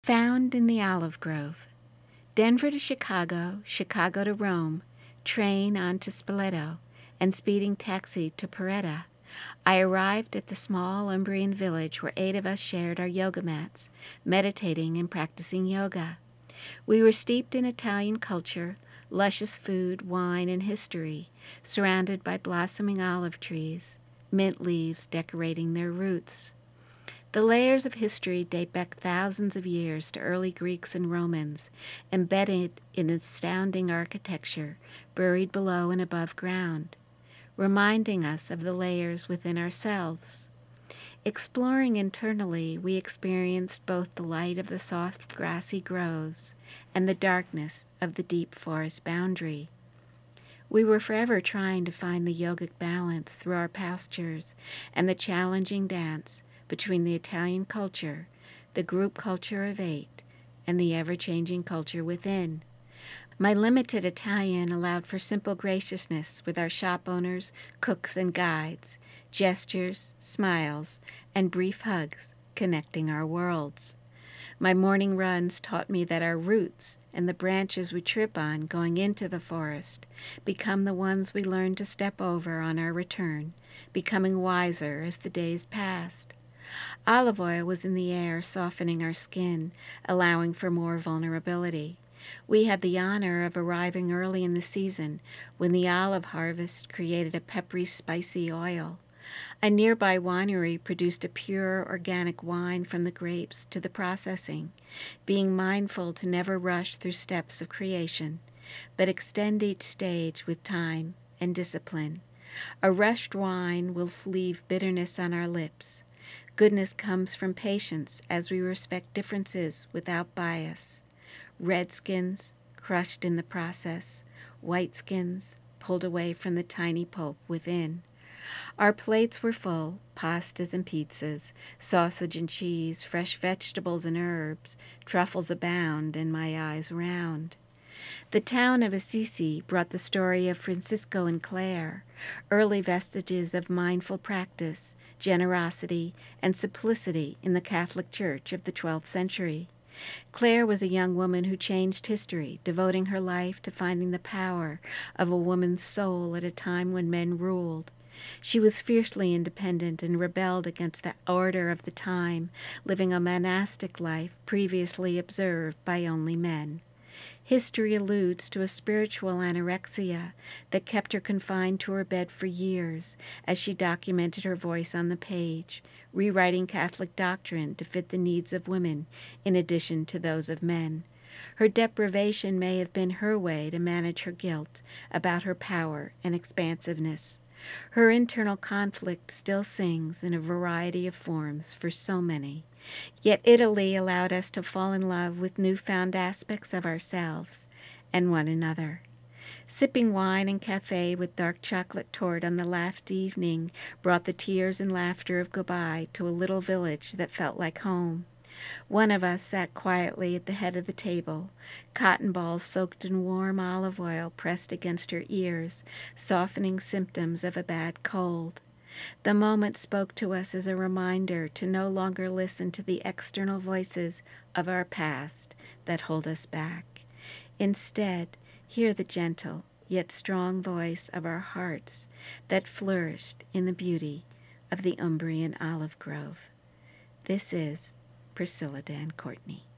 Found in the olive grove. Denver to Chicago, Chicago to Rome, train on to Spoleto, and speeding taxi to Paretta. I arrived at the small Umbrian village where 8 of us shared our yoga mats, meditating and practicing yoga. We were steeped in Italian culture, luscious food, wine, and history, surrounded by blossoming olive trees, mint leaves decorating their roots. The layers of history date back thousands of years to early Greeks and Romans, embedded in astounding architecture buried below and above ground, reminding us of the layers within ourselves. Exploring internally, we experienced both the light of the soft grassy groves and the darkness of the deep forest boundary. We were forever trying to find the yogic balance through our pastures and the challenging dance between the Italian culture, the group culture of 8, and the ever-changing culture within. My limited Italian allowed for simple graciousness with our shop owners, cooks, and guides, gestures, smiles, and brief hugs connecting our worlds. My morning runs taught me that our roots and the branches we trip on going into the forest become the ones we learn to step over on our return, becoming wiser as the days passed. Olive oil was in the air, softening our skin, allowing for more vulnerability. We had the honor of arriving early in the season when the olive harvest created a peppery, spicy oil. A nearby winery produced a pure, organic wine from the grapes to the processing, being mindful to never rush through steps of creation, but extend each stage with time and discipline. A rushed wine will leave bitterness on our lips. Goodness comes from patience as we respect differences without bias. Redskins, crushed in the process, whiteskins, pulled away from the tiny pulp within. Our plates were full, pastas and pizzas, sausage and cheese, fresh vegetables and herbs, truffles abound, and my eyes round. The town of Assisi brought the story of Francisco and Clare, early vestiges of mindful practice, generosity, and simplicity in the Catholic Church of the 12th century. Clare was a young woman who changed history, devoting her life to finding the power of a woman's soul at a time when men ruled. She was fiercely independent and rebelled against the order of the time, living a monastic life previously observed by only men. History alludes to a spiritual anorexia that kept her confined to her bed for years as she documented her voice on the page, rewriting Catholic doctrine to fit the needs of women in addition to those of men. Her deprivation may have been her way to manage her guilt about her power and expansiveness. Her internal conflict still sings in a variety of forms for so many. Yet Italy allowed us to fall in love with newfound aspects of ourselves and one another. Sipping wine and cafe with dark chocolate tort on the last evening brought the tears and laughter of goodbye to a little village that felt like home. One of us sat quietly at the head of the table, cotton balls soaked in warm olive oil pressed against her ears, softening symptoms of a bad cold. The moment spoke to us as a reminder to no longer listen to the external voices of our past that hold us back. Instead, hear the gentle yet strong voice of our hearts that flourished in the beauty of the Umbrian olive grove. This is Priscilla Dan Courtney.